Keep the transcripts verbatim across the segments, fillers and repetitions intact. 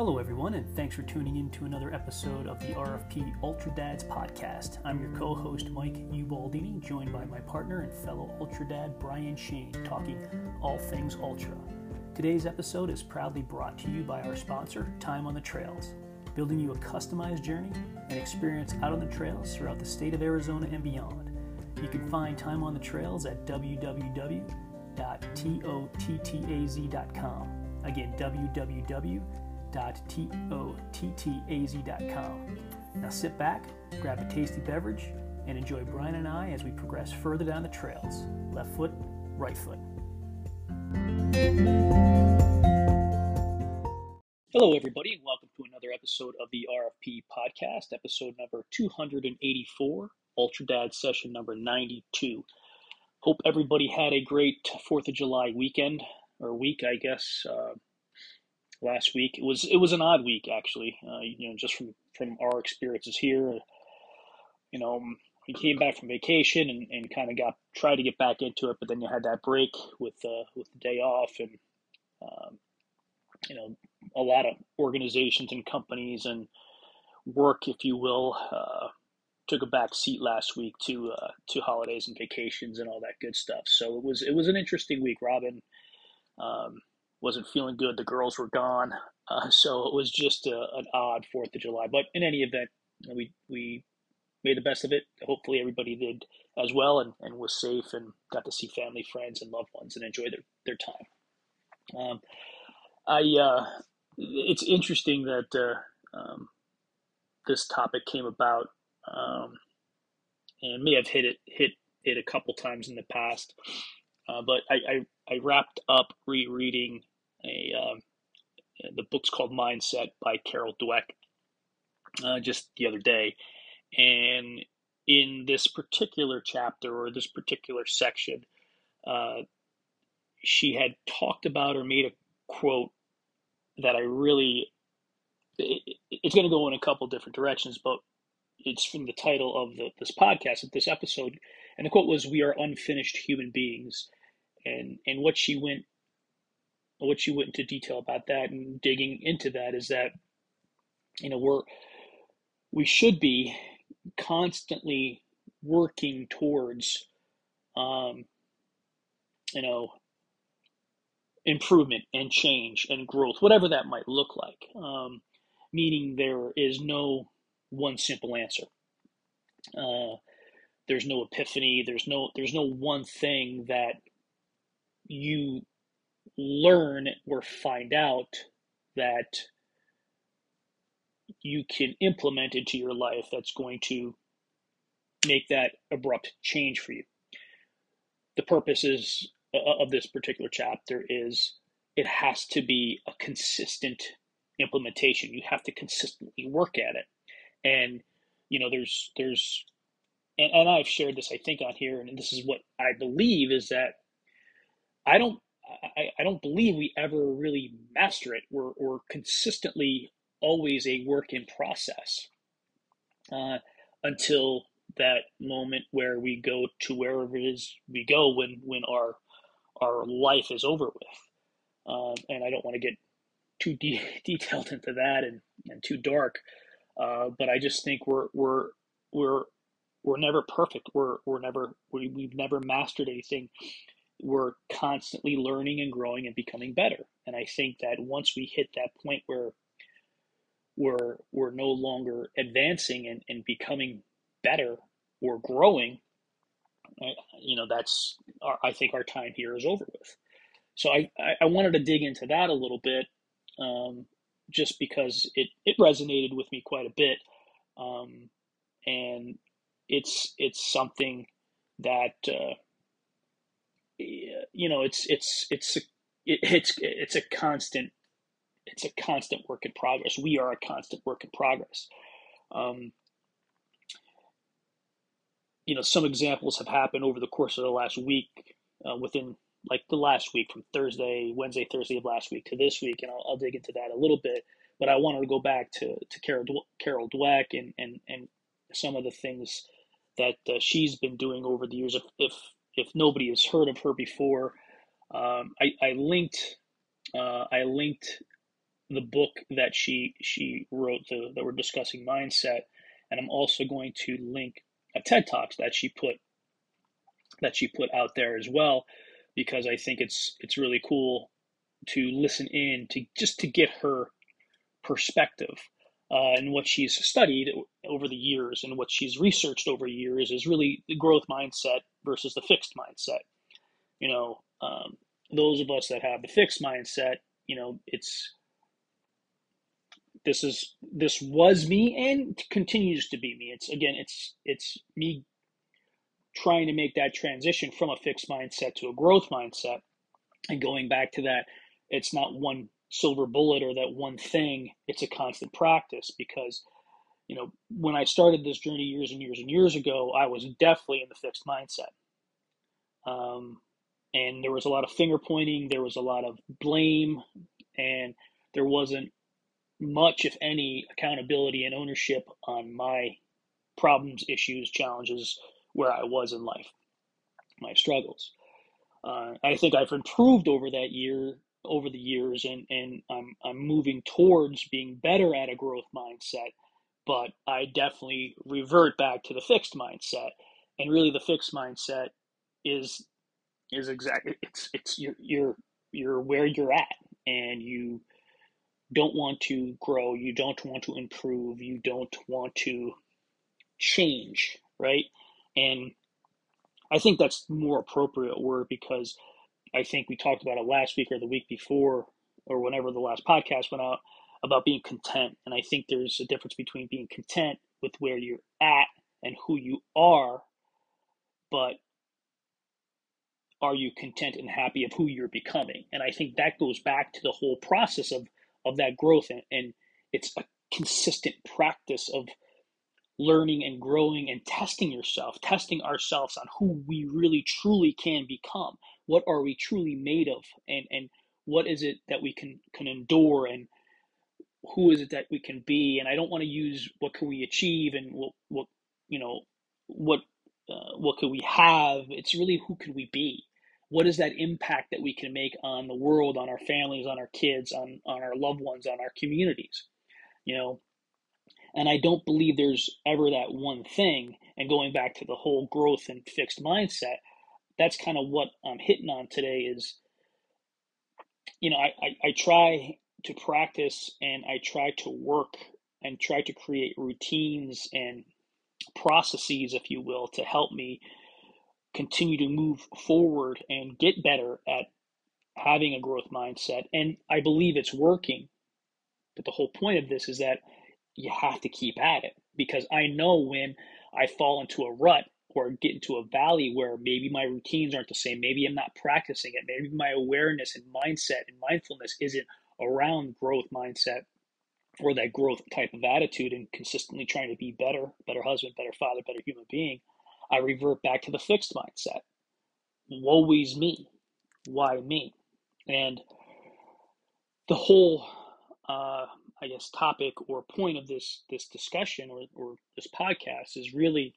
Hello, everyone, and thanks for tuning in to another episode of the R F P Ultra Dads podcast. I'm your co-host, Mike Ubaldini, joined by my partner and fellow Ultra Dad, Brian Shane, talking all things Ultra. Today's episode is proudly brought to you by our sponsor, Time on the Trails, building you a customized journey and experience out on the trails throughout the state of Arizona and beyond. You can find Time on the Trails at w w w dot tottaz dot com. Again, w w w dot tottaz dot com. Now sit back, grab a tasty beverage, and enjoy Brian and I as we progress further down the trails. Left foot, right foot. Hello, everybody, and welcome to another episode of the R F P podcast, episode number two hundred eighty-four, Ultra Dad session number ninety-two. Hope everybody had a great fourth of July weekend, or week, I guess. Uh, last week it was it was an odd week, actually. Uh, you know, just from from our experiences here. You know, we came back from vacation and, and kind of got tried to get back into it, but then you had that break with uh, with the day off, and um, you know, a lot of organizations and companies and work, if you will, uh, took a back seat last week to uh, to holidays and vacations and all that good stuff. So it was it was an interesting week. Robin um, wasn't feeling good. The girls were gone, uh, so it was just a, an odd Fourth of July. But in any event, we we made the best of it. Hopefully, everybody did as well and, and was safe and got to see family, friends, and loved ones and enjoy their their time. Um, I uh, it's interesting that uh, um, this topic came about. Um, and may have hit it hit it a couple times in the past, uh, but I, I I wrapped up rereading a um, the book's called Mindset by Carol Dweck uh, just the other day, and in this particular chapter or this particular section, uh, she had talked about or made a quote that I really it, it's going to go in a couple different directions, but it's from the title of the, this podcast, of this episode, and the quote was, "We are unfinished human beings," and and what she went, what she went into detail about that and digging into that is that, you know, we're we should be constantly working towards, um, you know, improvement and change and growth, whatever that might look like. Um, meaning there is no one simple answer. Uh, there's no epiphany. There's no there's no one thing that you learn or find out that you can implement into your life that's going to make that abrupt change for you. The purpose is of this particular chapter is it has to be a consistent implementation. You have to consistently work at it. And, you know, there's, there's, and, and I've shared this, I think, on here, and this is what I believe is that I don't, I, I don't believe we ever really master it. We're, we're consistently always a work in process uh, until that moment where we go to wherever it is we go when, when our, our life is over with. Um, and I don't want to get too de- detailed into that and, and too dark. Uh, but I just think we're we're we're we're never perfect. We're we're never we, we've never mastered anything. We're constantly learning and growing and becoming better. And I think that once we hit that point where we're we're no longer advancing and, and becoming better or growing, you know, that's our, I think our time here is over with. So I, I, I wanted to dig into that a little bit. Um, just because it, it resonated with me quite a bit. Um, and it's, it's something that, uh, you know, it's, it's, it's, it, it's, it's a constant, it's a constant work in progress. We are a constant work in progress. Um, you know, some examples have happened over the course of the last week, uh, within like the last week, from Thursday, Wednesday, Thursday of last week to this week, and I'll, I'll dig into that a little bit. But I wanted to go back to to Carol Carol Dweck and and and some of the things that uh, she's been doing over the years. If if if nobody has heard of her before, um, I I linked uh, I linked the book that she she wrote, the, that we're discussing, Mindset, and I'm also going to link a TED Talks that she put that she put out there as well, because I think it's it's really cool to listen in to just to get her perspective. Uh, and what she's studied over the years and what she's researched over years is really the growth mindset versus the fixed mindset. You know, um, those of us that have the fixed mindset, you know, it's this is this was me and continues to be me. It's again, it's it's me trying to make that transition from a fixed mindset to a growth mindset, and going back to that, it's not one silver bullet or that one thing. It's a constant practice, because you know, when I started this journey years and years and years ago, I was definitely in the fixed mindset. Um, and there was a lot of finger pointing, there was a lot of blame, and there wasn't much, if any, accountability and ownership on my problems, issues, challenges, where I was in life, my struggles. Uh, I think I've improved over that year, over the years, and, and I'm, I'm moving towards being better at a growth mindset, but I definitely revert back to the fixed mindset. And really the fixed mindset is is exactly, it's it's you're you're you're where you're at, and you don't want to grow, you don't want to improve, you don't want to change, right? And I think that's more appropriate word, because I think we talked about it last week or the week before, or whenever the last podcast went out, about being content. And I think there's a difference between being content with where you're at and who you are, but are you content and happy of who you're becoming? And I think that goes back to the whole process of of that growth, and, and it's a consistent practice of learning and growing and testing yourself, testing ourselves on who we really truly can become. What are we truly made of? And and what is it that we can can endure, and who is it that we can be? And I don't want to use what can we achieve and what what you know what uh, what could we have. It's really who can we be? What is that impact that we can make on the world, on our families, on our kids, on on our loved ones, on our communities? You know, and I don't believe there's ever that one thing. And going back to the whole growth and fixed mindset, that's kind of what I'm hitting on today. Is, you know, I, I, I try to practice, and I try to work and try to create routines and processes, if you will, to help me continue to move forward and get better at having a growth mindset. And I believe it's working. But the whole point of this is that you have to keep at it, because I know when I fall into a rut or get into a valley where maybe my routines aren't the same, maybe I'm not practicing it, maybe my awareness and mindset and mindfulness isn't around growth mindset or that growth type of attitude and consistently trying to be better, better husband, better father, better human being, I revert back to the fixed mindset. Woe is me. Why me? And the whole uh, I guess topic or point of this this discussion, or, or this podcast, is really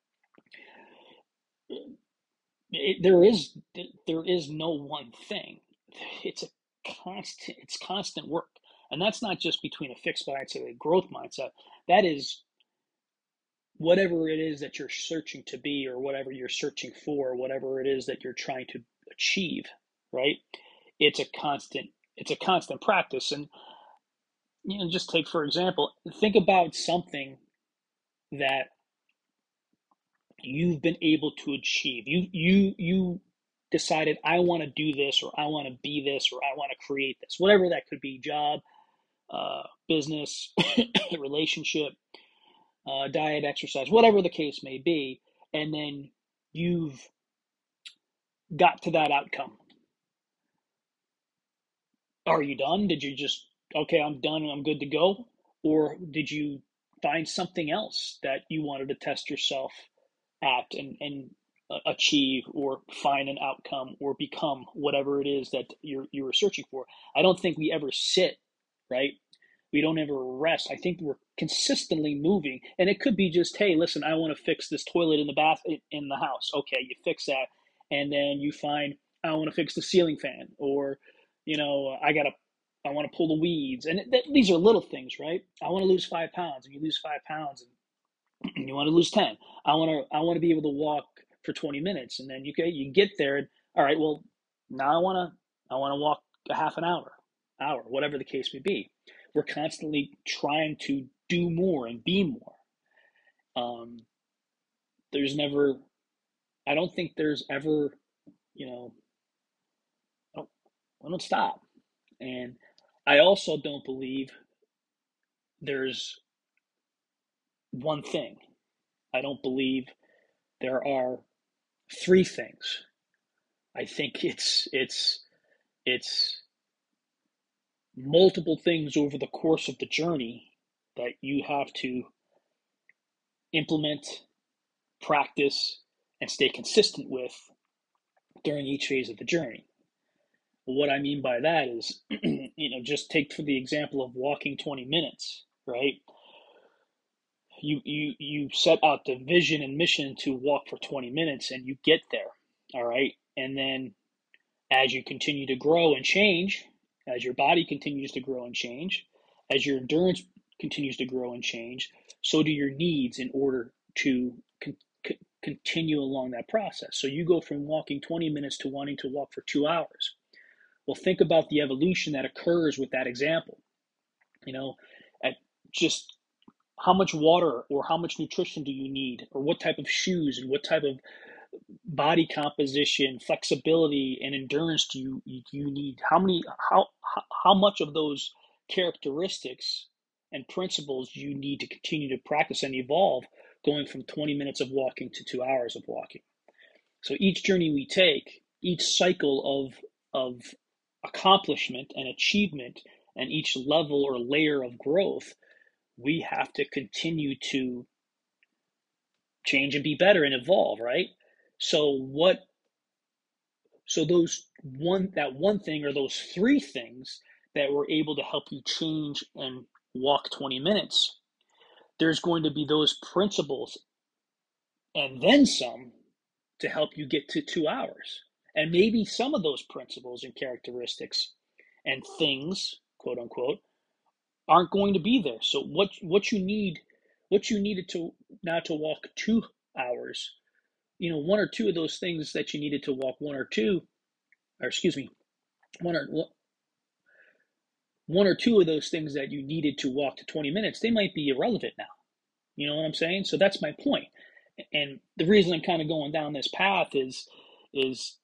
it, there is there is no one thing. It's a constant it's constant work, and that's not just between a fixed mindset and a growth mindset. That is whatever it is that you're searching to be, or whatever you're searching for, whatever it is that you're trying to achieve, right? It's a constant it's a constant practice. And you know, just take for example, think about something that you've been able to achieve. You you you decided, I want to do this, or I want to be this, or I want to create this. Whatever that could be: job, uh, business, relationship, uh, diet, exercise, whatever the case may be. And then you've got to that outcome. Are you done? Did you just, okay, I'm done and I'm good to go? Or did you find something else that you wanted to test yourself at, and, and uh, achieve, or find an outcome, or become whatever it is that you're you were searching for? I don't think we ever sit, right? We don't ever rest. I think we're consistently moving, and it could be just, hey, listen, I want to fix this toilet in the bath in the house. Okay, you fix that, and then you find, I want to fix the ceiling fan, or you know, I gotta I want to pull the weeds. And th- these are little things, right? I want to lose five pounds, and you lose five pounds, and you want to lose ten. I want to I want to be able to walk for twenty minutes, and then you okay, you get there, and all right, well, now I want to I want to walk a half an hour, hour, whatever the case may be. We're constantly trying to do more and be more. Um, there's never, I don't think there's ever, you know, I don't, I don't stop. And I also don't believe there's one thing. I don't believe there are three things. I think it's it's it's multiple things over the course of the journey that you have to implement, practice, and stay consistent with during each phase of the journey. What I mean by that is, you know, just take for the example of walking twenty minutes, right? You you you set out the vision and mission to walk for twenty minutes, and you get there, all right? And then as you continue to grow and change, as your body continues to grow and change, as your endurance continues to grow and change, so do your needs in order to con- c- continue along that process. So you go from walking twenty minutes to wanting to walk for two hours. Well, think about the evolution that occurs with that example. You know, at just how much water or how much nutrition do you need, or what type of shoes and what type of body composition, flexibility, and endurance do you you need? How many how how much of those characteristics and principles do you need to continue to practice and evolve, going from twenty minutes of walking to two hours of walking? So each journey we take, each cycle of of accomplishment and achievement, and each level or layer of growth, we have to continue to change and be better and evolve, right? So what so those one that one thing or those three things that were able to help you change and walk twenty minutes, there's going to be those principles and then some to help you get to two hours. And maybe some of those principles and characteristics and things, quote unquote, aren't going to be there. So what what you need, what you needed to now to walk two hours, you know, one or two of those things that you needed to walk one or two, or excuse me, one or one or two of those things that you needed to walk to twenty minutes, they might be irrelevant now. You know what I'm saying? So that's my point. And the reason I'm kind of going down this path is is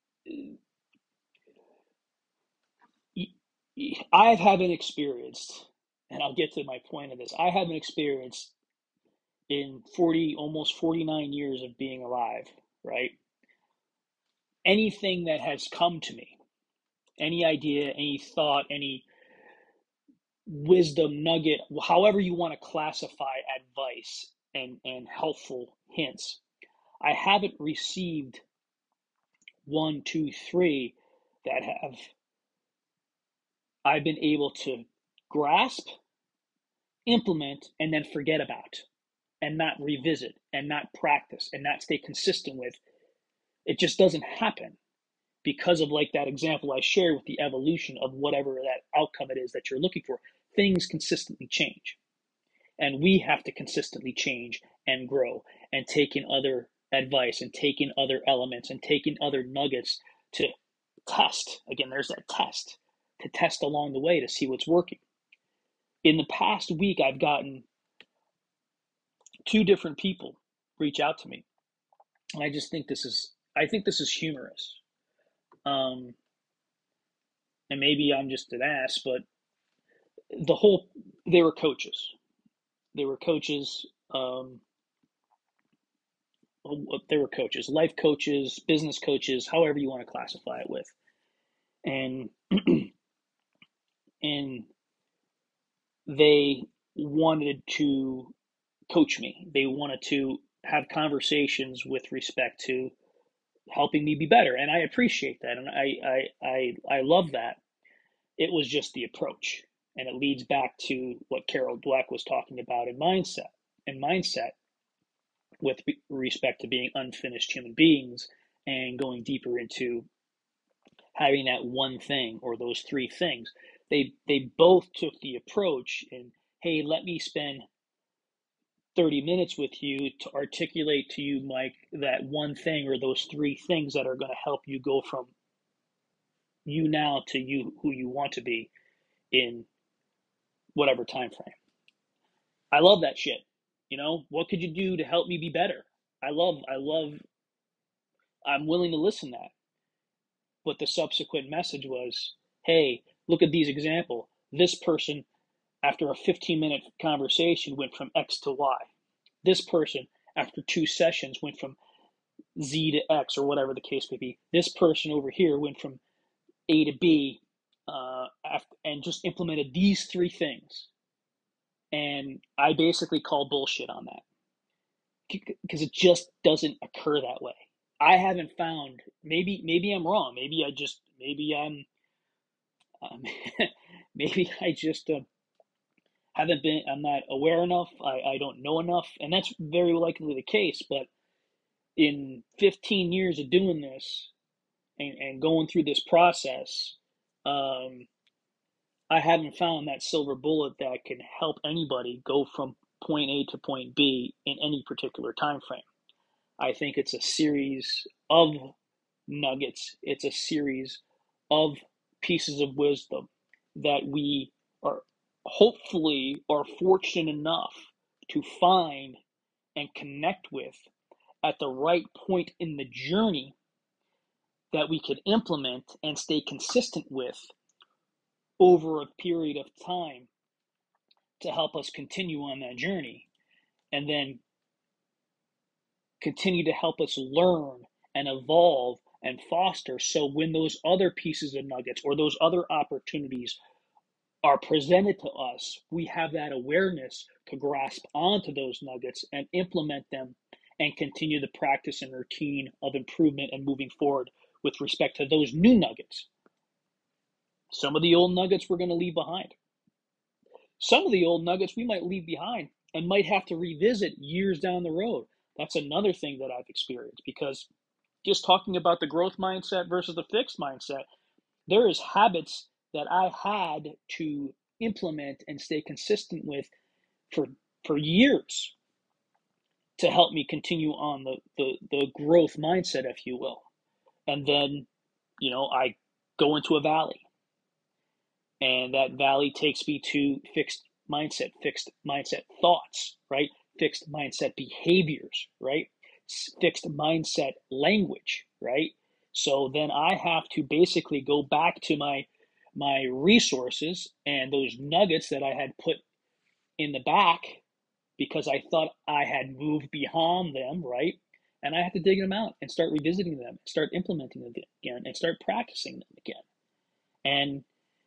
I haven't experienced, and I'll get to my point of this. I haven't experienced in forty, almost forty-nine years of being alive, right? Anything that has come to me, any idea, any thought, any wisdom nugget, however you want to classify advice and, and helpful hints, I haven't received one, two, three that have I've been able to grasp, implement, and then forget about, and not revisit, and not practice, and not stay consistent with. It just doesn't happen because of, like, that example I shared with the evolution of whatever that outcome it is that you're looking for. Things consistently change, and we have to consistently change and grow and take in other advice and take in other elements and take in other nuggets to test. Again, there's that test to test along the way to see what's working. In the past week, I've gotten two different people reach out to me, and I just think this is I think this is humorous. Um, and maybe I'm just an ass, but the whole they were coaches. They were coaches. Um, they were coaches, life coaches, business coaches, however you want to classify it with, and and they wanted to coach me. They wanted to have conversations with respect to helping me be better, and I appreciate that, and I I I, I love that. It was just the approach, and it leads back to what Carol Dweck was talking about in mindset. And mindset, with respect to being unfinished human beings and going deeper into having that one thing or those three things. they they both took the approach and, hey, let me spend thirty minutes with you to articulate to you, Mike, that one thing or those three things that are going to help you go from you now to you who you want to be in whatever time frame. I love that shit. You know, what could you do to help me be better? I love, I love, I'm willing to listen to that. But the subsequent message was, hey, look at these example. This person, after a fifteen minute conversation, went from X to Y. This person, after two sessions, went from Z to X, or whatever the case may be. This person over here went from A to B, uh, after, and just implemented these three things. And I basically call bullshit on that because it just doesn't occur that way. I haven't found, maybe maybe I'm wrong. Maybe I just maybe I'm um, maybe I just uh, haven't been. I'm not aware enough. I I don't know enough, and that's very likely the case. But in fifteen years of doing this and, and going through this process, um, I haven't found that silver bullet that can help anybody go from point A to point B in any particular time frame. I think it's a series of nuggets. It's a series of pieces of wisdom that we are hopefully are fortunate enough to find and connect with at the right point in the journey that we can implement and stay consistent with over a period of time to help us continue on that journey, and then continue to help us learn and evolve and foster, so when those other pieces of nuggets or those other opportunities are presented to us, we have that awareness to grasp onto those nuggets and implement them and continue the practice and routine of improvement and moving forward with respect to those new nuggets. Some of the old nuggets we're going to leave behind. Some of the old nuggets we might leave behind and might have to revisit years down the road. That's another thing that I've experienced, because just talking about the growth mindset versus the fixed mindset, there is habits that I had to implement and stay consistent with for for years to help me continue on the, the, the growth mindset, if you will. And then, you know, I go into a valley, and that valley takes me to fixed mindset, fixed mindset thoughts, right? Fixed mindset behaviors, right? Fixed mindset language, right? So then I have to basically go back to my my resources and those nuggets that I had put in the back because I thought I had moved beyond them, right? And I have to dig them out and start revisiting them, start implementing them again, and start practicing them again. And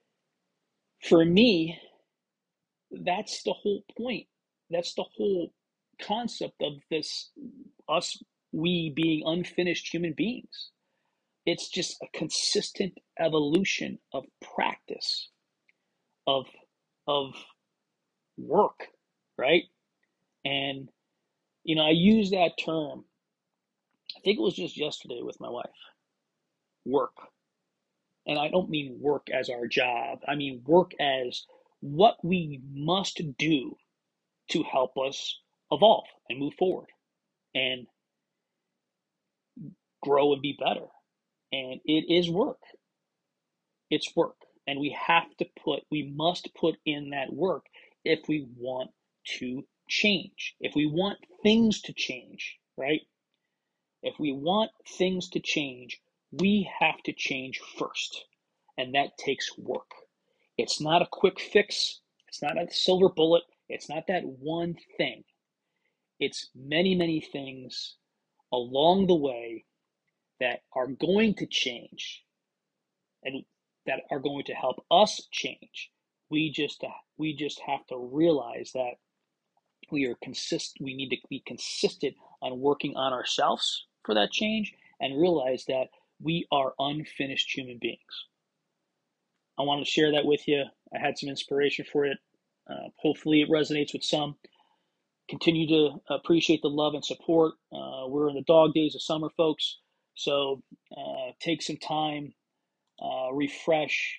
for me, that's the whole point. That's the whole concept of this, us, we being unfinished human beings. It's just a consistent evolution of practice, of of work, right? And you know, I use that term. I think it was just yesterday with my wife. Work. And I don't mean work as our job. I mean work as what we must do to help us evolve and move forward and grow and be better. And it is work. It's work. And we have to put, we must put in that work if we want to change. If we want things to change, right? If we want things to change, we have to change first. And that takes work. It's not a quick fix. It's not a silver bullet. It's not that one thing. It's many, many things along the way that are going to change and that are going to help us change. We just we just have to realize that we are consist we need to be consistent on working on ourselves for that change, and realize that we are unfinished human beings. I wanted to share that with you. I had some inspiration for it. Uh, hopefully it resonates with some. Continue to appreciate the love and support. Uh, we're in the dog days of summer, folks. So uh, take some time, uh, refresh,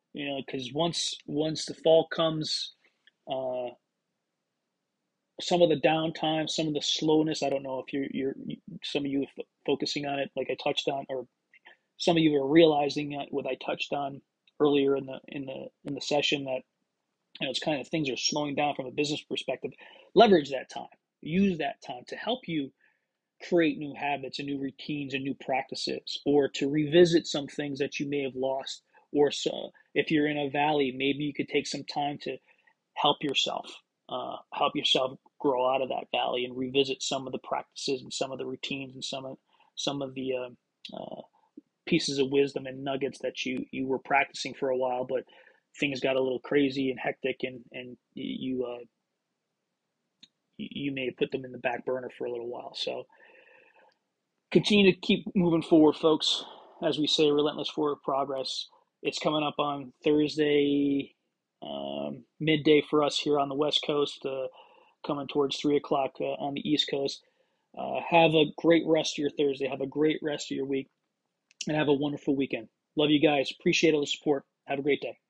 You know, because once once the fall comes, uh, some of the downtime, some of the slowness. I don't know if you're you're some of you are focusing on it, like I touched on, or some of you are realizing what I touched on earlier in the in the in the session, that you know it's kind of things are slowing down from a business perspective. Leverage that time. Use that time to help you create new habits and new routines and new practices, or to revisit some things that you may have lost. Or so, if you're in a valley, maybe you could take some time to help yourself, uh, help yourself grow out of that valley and revisit some of the practices and some of the routines and some of some of the uh, uh, pieces of wisdom and nuggets that you you were practicing for a while, but things got a little crazy and hectic, and and you uh, you may have put them in the back burner for a little while. So continue to keep moving forward, folks. As we say, relentless forward progress. It's coming up on Thursday, um, midday for us here on the West Coast, uh, coming towards three o'clock uh, on the East Coast. Uh, have a great rest of your Thursday. Have a great rest of your week, and have a wonderful weekend. Love you guys. Appreciate all the support. Have a great day.